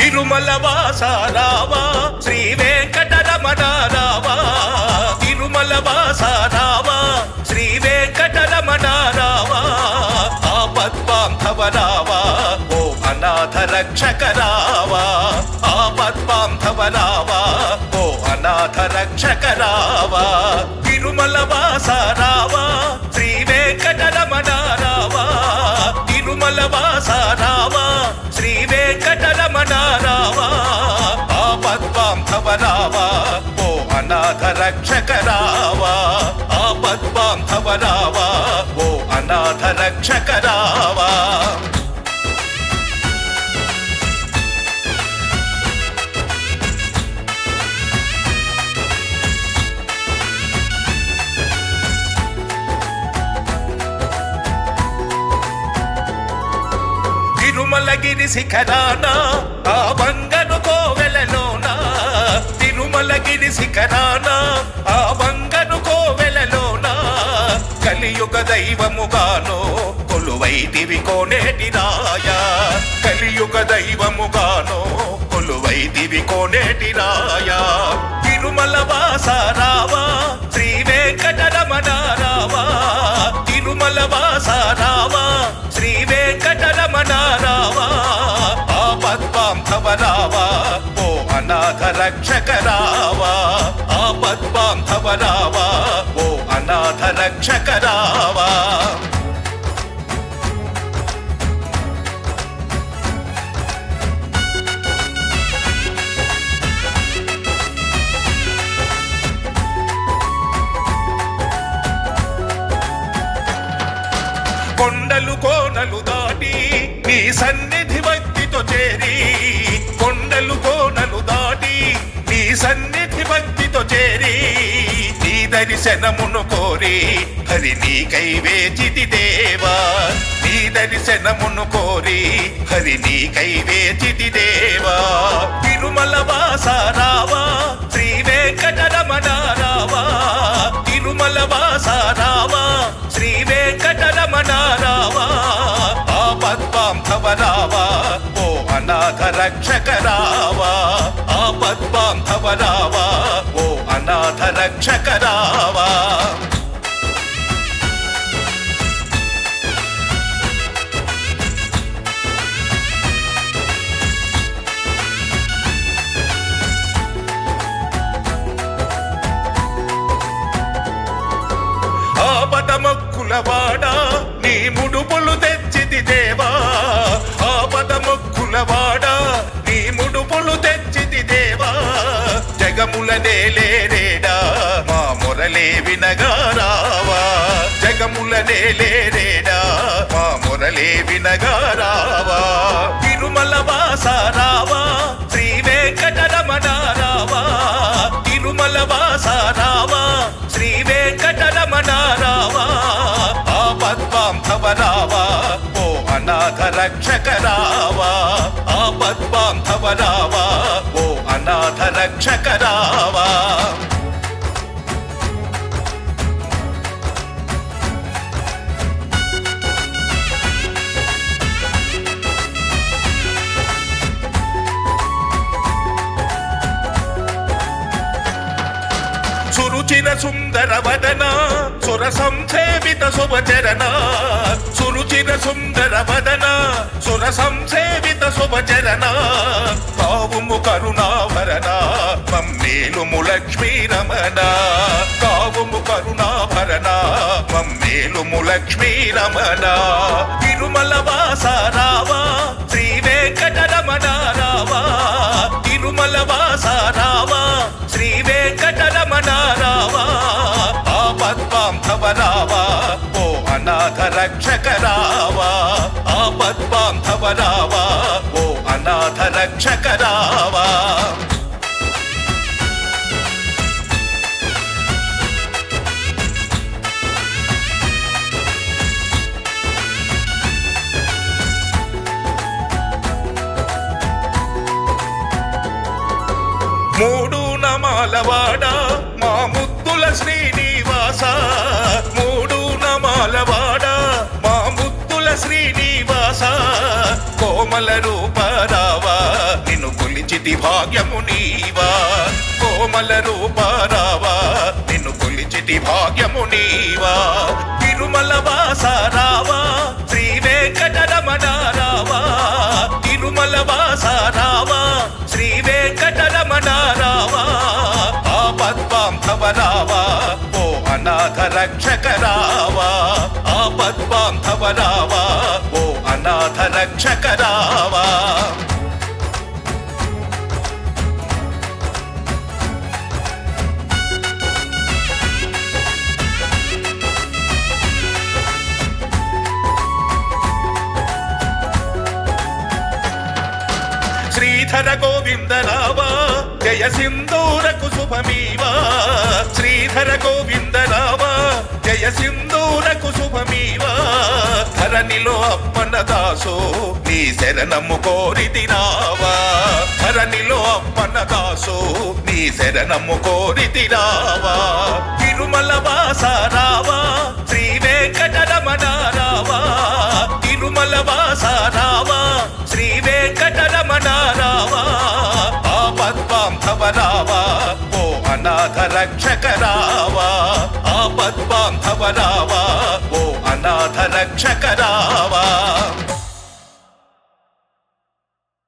తిరుమల వాస రావా శ్రీ వెంకటరమణ రావా తిరుమల వాస రావా శ్రీ వెంకటరమణ రావా ఆపద్బాంధవ రావా ఓ అనాథ రక్షక రావా ఆపద్బాంధవ రావా ఓ అనాథ రక్షక రావా తిరుమల వాస రావా శ్రీ వెంకటరమణ రావా తిరుమల వాస రావా శ్రీ వెంకటరమణ రావా ఆపద్బాంధవ రావా ఓ అనాథ రక్షక రావా ఆపద్బాంధవ రావా ఓ అనాథ రక్షక రావా తిరుమలగిరి శిఖరాన ఆ బంగను కోవెలలోన తిరుమలగిరి శిఖరాన ఆ బంగను కోవెలలోన కలియుగ దైవముగానో కొలువైతివి కోనేటి రాయ కలియుగ దైవముగానో కొలువైతివి కోనేటి రాయ తిరుమల వాస రావా శ్రీ వెంకటరమణ రావా తిరుమల వాస రావా శ్రీ వెంకటరమణ రావా ఆపద్బాంధవ రావా ఓ అనాథ రక్షక రావా ఆపద్బాంధవ రావా ఓ అనాథ రక్షక రావా కొండలు కోనలు దాటి నీ సన్నిధి భక్తితో చేరి కొండలు కోనలు దాటి నీ సన్నిధి భక్తితో చేరి నీ దర్శనమును కోరి హరి నీకై వేచితి దేవా నీ దర్శనమును కోరి హరి నీకై వేచితి దేవా తిరుమల వాస రావా శ్రీ వెంకటరమణ రావా తిరుమల వాస రావా శ్రీ వెంకటరమణ రావా ఆపద్బాంధవ రావా ఓ అనాథ రక్షక రావా ఆపద్బాంధవ రావా ఓ అనాథ రక్షక రావా ఆపదమొక్కులవాడా నీ ముడుపులు తెచ్చితి దేవా ఆపదమొక్కులవాడా నీ ముడుపులు తెచ్చితి దేవా జగముల నేలేరేడా మా మొరలే వినగా రావా జగముల నేలేరేడా మా మొరలే వినగా రావా తిరుమల వాస రావా శ్రీ వెంకటరమణ రావా తిరుమల వాస రావా శ్రీ వెంకటరమణ రావా ఆపద్బాంధవ రావా ఓ అనాథ రక్షక రావా ఆపద్బాంధవ రావా ఓ అనాథ రక్షక రావా సురుచిర సుందర వదన సుర సంసేవిత శుభచరణ సురుచిర సుందర వదన సుర సంసేవిత శుభచరణ కావుము కరుణాభరణ మమ్మేలుము లక్ష్మీ రమణ కావుము కరుణాభరణ మమ్మేలుము లక్ష్మీ రమణ తిరుమల వాస రావా శ్రీ వెంకటరమణ రావా తిరుమల వాస రావా శ్రీ వెంకటరమణ రావా ఆపద్బాంధవ రావా ఓ అనాథ రక్షక రావా ఆపద్బాంధవ రావా ఓ అనాథ రక్షక రావా మూడు నమాలవాడా మా ముద్దుల శ్రీనివాస మూడు నమాలవాడా మా ముద్దుల శ్రీనివాస కోమల రూప రావా నిన్ను కొలిచితి భాగ్యము నీవా కోమల రూప రావా నిన్ను కొలిచితి భాగ్యము నీవా తిరుమల వాస రావా శ్రీ వెంకటరమణ రావా తిరుమల వాస రావా శ్రీ వెంకటరమణ రావా ఆపద్బాంధవ రావా ఓ అనాథ రక్షక రావా ఆపద్బాంధవ రావా ఓ అనాథ రక్షక రావా శ్రీధర గోవింద రావా జయ సింధూరకు శుభమీవా శ్రీధర గోవింద రావా జయ సింధూరకు శుభమీవా ధరణిలో అప్పన దాసో నీ శరణము కోరితి రావా ధరణిలో అప్పన దాసో నీ శరణము కోరితి రావా తిరుమల వాస రావా శ్రీ వెంకటరమణ రావా తిరుమల వాస రావా శ్రీ వెంకటరమణ రావా ఆపద్బాంధవ రావా ఓ అనాథ రక్షక రావా ఆపద్బాంధవ రావా ఓ అనాథ రక్షక రావా